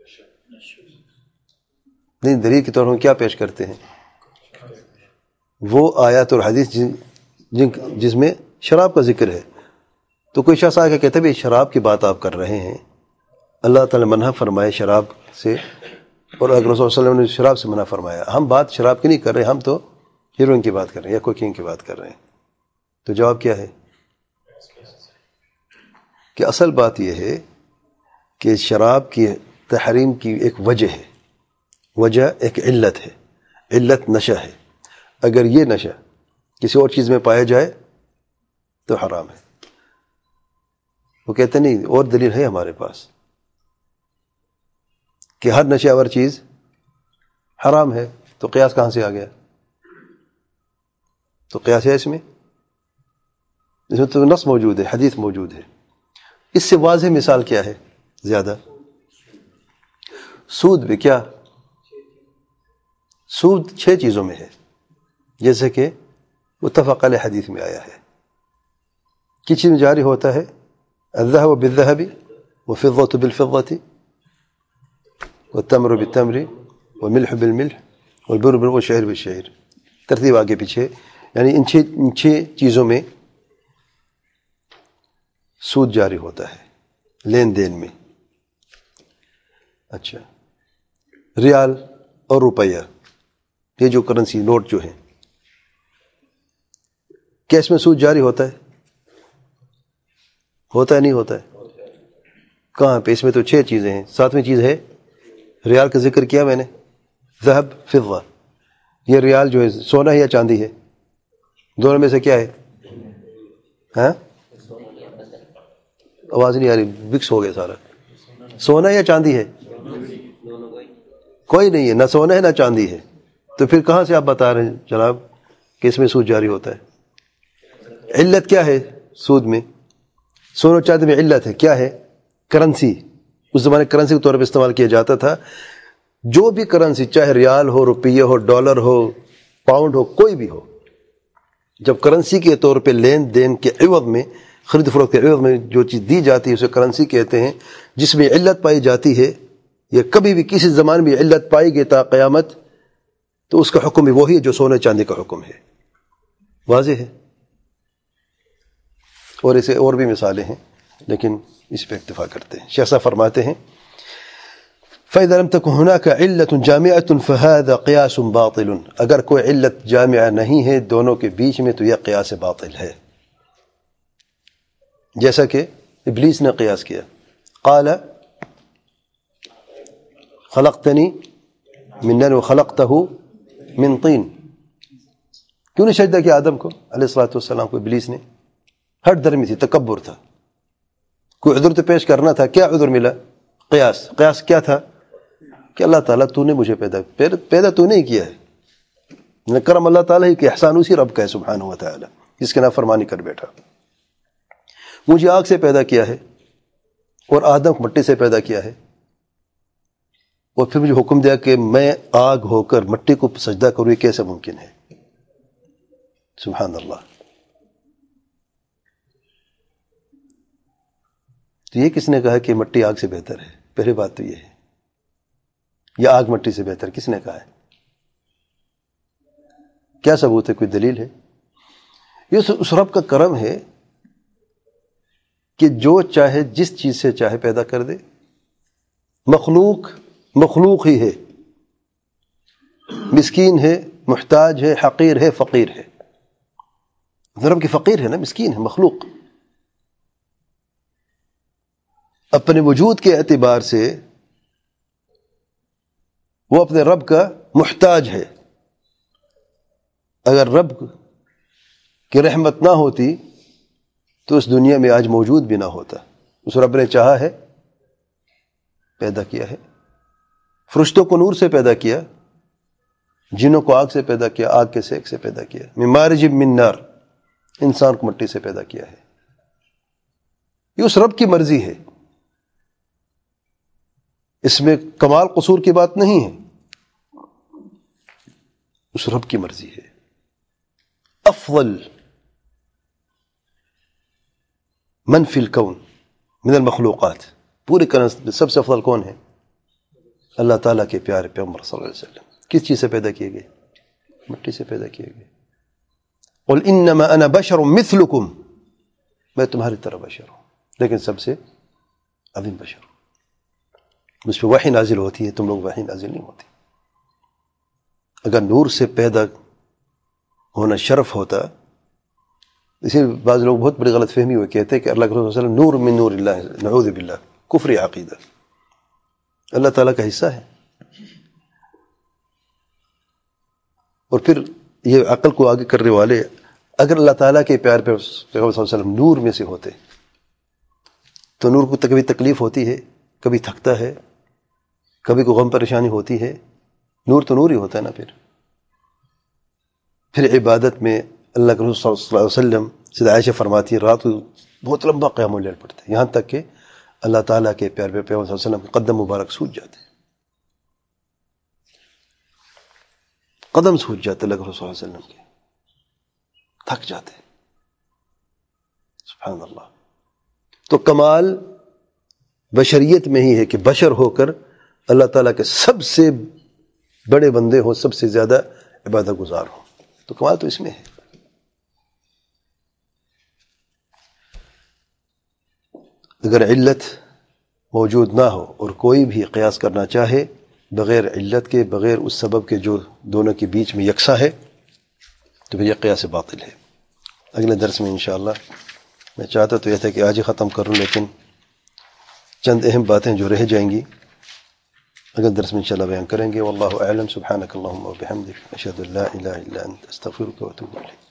نہیں، دلیل کے طور پر ہم کیا پیش کرتے ہیں؟ وہ آیات اور حدیث جس میں شراب کا ذکر ہے. تو کوئی شخص آ کے کہتے ہیں شراب کی بات آپ کر رہے ہیں، اللہ تعالی منع فرمائے شراب سے، اور اگر رسول صلی اللہ علیہ وسلم نے شراب سے منع فرمایا. ہم بات شراب کی نہیں کر رہے، ہم تو ہیروئن کی بات کر رہے ہیں یا کوکین کی بات کر رہے ہیں. تو جواب کیا ہے کہ اصل بات یہ ہے کہ شراب کی تحریم کی ایک وجہ ہے، وجہ ایک علت ہے. علت نشہ ہے. اگر یہ نشہ کسی اور چیز میں پایا جائے تو حرام ہے. وہ کہتے نہیں اور دلیل ہے ہمارے پاس کہ ہر نشہ آور چیز حرام ہے. تو قیاس کہاں سے آ گیا؟ تو قیاس ہے اس میں تو نص موجود ہے، حدیث موجود ہے. اس سے واضح مثال کیا ہے زیادہ؟ سود بھی. کیا سود 6 چیزوں میں ہے، جیسے کہ متفق علیہ حدیث میں آیا ہے. کس چیز میں جاری ہوتا ہے؟ الذهب بالذهب والفضة بالفضة والتمر بالتمر والملح بالملح والبر والشعير بالشعير. ترتیب آگے پیچھے، یعنی ان 6 چیزوں میں سود جاری ہوتا ہے لین دین میں. اچھا، ریال اور روپیہ، یہ جو کرنسی نوٹ جو ہیں، کیا اس میں سود جاری ہوتا ہے؟ ہوتا ہے نہیں ہوتا ہے؟ کہاں پہ؟ اس میں تو 6 چیزیں ہیں. 7ویں چیز ہے ریال کا ذکر کیا میں نے، ذهب فضہ. یہ ریال جو ہے سونا ہے یا چاندی ہے؟ دونوں میں سے کیا ہے؟ ہاں، آواز نہیں آ رہی، مکس ہو گیا سارا. سونا یا چاندی ہے؟ کوئی نہیں ہے، نہ سونا ہے نہ چاندی ہے. تو پھر کہاں سے آپ بتا رہے ہیں جناب کہ اس میں سود جاری ہوتا ہے؟ علت کیا ہے سود میں؟ سونا چاندی میں علت ہے کیا ہے؟ کرنسی. اس زمانے کرنسی کے طور پر استعمال کیا جاتا تھا. جو بھی کرنسی، چاہے ریال ہو، روپیہ ہو، ڈالر ہو، پاؤنڈ ہو، کوئی بھی ہو، جب کرنسی کے طور پہ لین دین کے عوض میں، خرید فروخت کے عوض میں جو چیز دی جاتی ہے اسے کرنسی کہتے ہیں. جس میں علت پائی جاتی ہے، یا کبھی بھی کسی زمان میں علت پائی گئی تا قیامت، تو اس کا حکم بھی وہی ہے جو سونے چاندی کا حکم ہے. واضح ہے؟ اور اسے اور بھی مثالیں ہیں، لیکن اس پہ اکتفا کرتے ہیں. شیخ صاحب فرماتے ہیں فَإِذَا لَمْ تَكُنْ هُنَاكَ عِلَّةٌ جَامِعَةٌ فَهَذَا قِيَاسٌ بَاطِلٌ. اگر کوئی علت جامعہ نہیں ہے دونوں کے بیچ میں تو یہ قیاس باطل ہے. جیسا کہ ابلیس نے قیاس کیا، قال خلقتنی من نار وخلقته من طین. کیوں نے سجدہ کیا آدم کو علیہ الصلوۃ والسلام کو؟ ابلیس نے ہٹ درمی تھی، تکبر تھا. کوئی عذر تو پیش کرنا تھا، کیا عذر ملا؟ قیاس. قیاس کیا تھا کہ اللہ تعالیٰ تو نے مجھے پیدا تو نہیں کیا ہے. کرم اللہ تعالیٰ ہی کہ احسان اسی رب کا ہے سبحانہ و تعالیٰ، جس کے نافرمانی کر بیٹھا. مجھے آگ سے پیدا کیا ہے اور آدم کو مٹی سے پیدا کیا ہے، اور پھر مجھے حکم دیا کہ میں آگ ہو کر مٹی کو سجدہ کروں. یہ کیسے ممکن ہے؟ سبحان اللہ. تو یہ کس نے کہا کہ مٹی آگ سے بہتر ہے؟ پہلی بات تو یہ ہے، یا آگ مٹی سے بہتر کس نے کہا ہے؟ کیا ثبوت ہے؟ کوئی دلیل ہے؟ یہ اس رب کا کرم ہے کہ جو چاہے جس چیز سے چاہے پیدا کر دے. مخلوق ہی ہے، مسکین ہے، محتاج ہے، حقیر ہے، فقیر ہے. رب کی فقیر ہے نا، مسکین ہے، مخلوق اپنے وجود کے اعتبار سے وہ اپنے رب کا محتاج ہے. اگر رب کی رحمت نہ ہوتی تو اس دنیا میں آج موجود بھی نہ ہوتا. اس رب نے چاہا ہے، پیدا کیا ہے. فرشتوں کو نور سے پیدا کیا، جنوں کو آگ سے پیدا کیا، آگ کے سیک سے پیدا کیا. من مارج من نار، انسان کو مٹی سے پیدا کیا ہے. یہ اس رب کی مرضی ہے، اس میں کمال قصور کی بات نہیں ہے. اس رب کی مرضی ہے. افضل من فی الکون من المخلوقات، پورے کائنات میں سب سے افضل کون ہے؟ اللہ تعالیٰ کے پیارے پیغمبر صلی اللہ علیہ وسلم. کس چیز سے پیدا کیے گئے؟ مٹی سے پیدا کیے گئے. قل انما انا بشر مثلکم، میں تمہاری طرح بشر ہوں، لیکن سب سے عظیم بشر ہوں. مجھ پہ وحی نازل ہوتی ہے، تم لوگ وحی نازل نہیں ہوتی. اگر نور سے پیدا ہونا شرف ہوتا، اسی بعض لوگ بہت بڑی غلط فہمی ہوئے کہتے ہیں کہ اللہ کے رسول صلی اللہ علیہ وسلم نور من نور اللہ، نعوذ باللہ، کفر عقیدہ. اللہ تعالیٰ کا حصہ ہے. اور پھر یہ عقل کو آگے کرنے والے، اگر اللہ تعالیٰ کے پیار پہ پیغمبر صلی اللہ علیہ وسلم نور میں سے ہوتے تو نور کو کبھی تکلیف ہوتی ہے، کبھی تھکتا ہے، کبھی کوئی غم پریشانی ہوتی ہے. نور تو نور ہی ہوتا ہے نا. پھر عبادت میں اللہ کے رسول صلی اللہ علیہ وسلم، سیدہ عائشہ فرماتی ہے، رات کو بہت لمبا قیام اللیل پڑھتے ہیں، یہاں تک کہ اللہ تعالیٰ کے پیار پہ پیغمبر صلی اللہ علیہ وسلم کے قدم مبارک سوج جاتے ہیں. قدم سوج جاتے اللہ کے رسول صلی اللہ علیہ وسلم کے، تھک جاتے. سبحان اللہ. تو کمال بشریت میں ہی ہے کہ بشر ہو کر اللہ تعالیٰ کے سب سے بڑے بندے ہوں، سب سے زیادہ عبادت گزار ہوں. تو کمال تو اس میں ہے. اگر علت موجود نہ ہو اور کوئی بھی قیاس کرنا چاہے بغیر علت کے، بغیر اس سبب کے جو دونوں کے بیچ میں یکساں ہے، تو پھر یہ قیاس باطل ہے. اگلے درس میں انشاءاللہ، میں چاہتا تو یہ تھا کہ آج ہی ختم کروں، لیکن چند اہم باتیں جو رہ جائیں گی اگلے درس میں انشاءاللہ بیان کریں گے. واللہ اعلم. سبحانک اللہم و بحمدک، اشہد ان لا الہ الا انت، استغفرک و اتوب الیک.